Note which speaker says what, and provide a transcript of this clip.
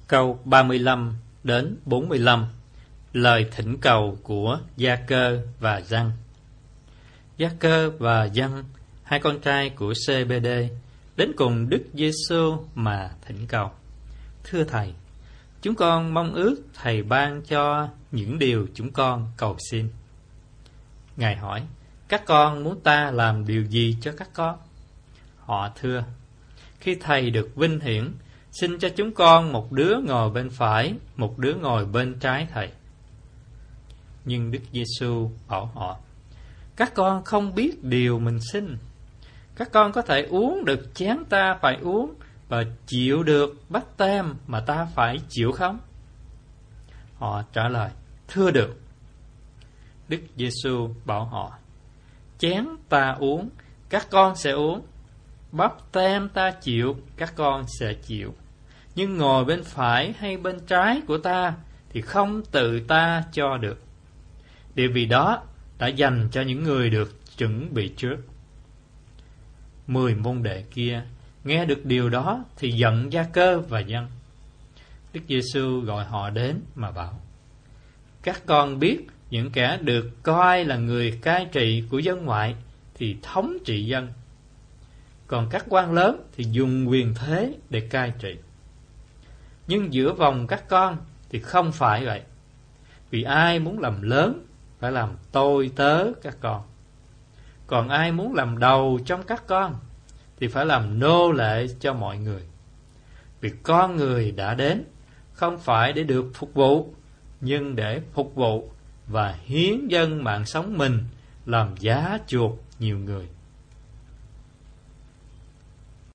Speaker 1: Câu 35 đến 45. Lời thỉnh cầu của Gia-cơ và Giăng. Gia-cơ và Giăng, hai con trai của Zê-bê-đê, đến cùng Đức Giê-xu mà thỉnh cầu: Thưa Thầy, chúng con mong ước Thầy ban cho những điều chúng con cầu xin. Ngài hỏi: Các con muốn ta làm điều gì cho các con? Họ thưa: Khi Thầy được vinh hiển, xin cho chúng con một đứa ngồi bên phải, một đứa ngồi bên trái Thầy. Nhưng Đức Giê-xu bảo họ: Các con không biết điều mình xin. Các con có thể uống được chén ta phải uống và chịu được báp têm mà ta phải chịu không? Họ trả lời: Thưa được. Đức Giê-xu bảo họ: Chén ta uống, các con sẽ uống. Báp têm ta chịu, các con sẽ chịu. Nhưng ngồi bên phải hay bên trái của ta thì không tự ta cho được. Địa vị đó đã dành cho những người được chuẩn bị trước. 10 môn đệ kia nghe được điều đó thì giận Gia-cơ và Giăng. Đức Giê-xu gọi họ đến mà bảo: Các con biết những kẻ được coi là người cai trị của dân ngoại thì thống trị dân, còn các quan lớn thì dùng quyền thế để cai trị. Nhưng giữa vòng các con thì không phải vậy. Vì ai muốn làm lớn phải làm tôi tớ các con, còn ai muốn làm đầu trong các con thì phải làm nô lệ cho mọi người. Vì con người đã đến không phải để được phục vụ, nhưng để phục vụ và hiến dâng mạng sống mình làm giá chuộc nhiều người.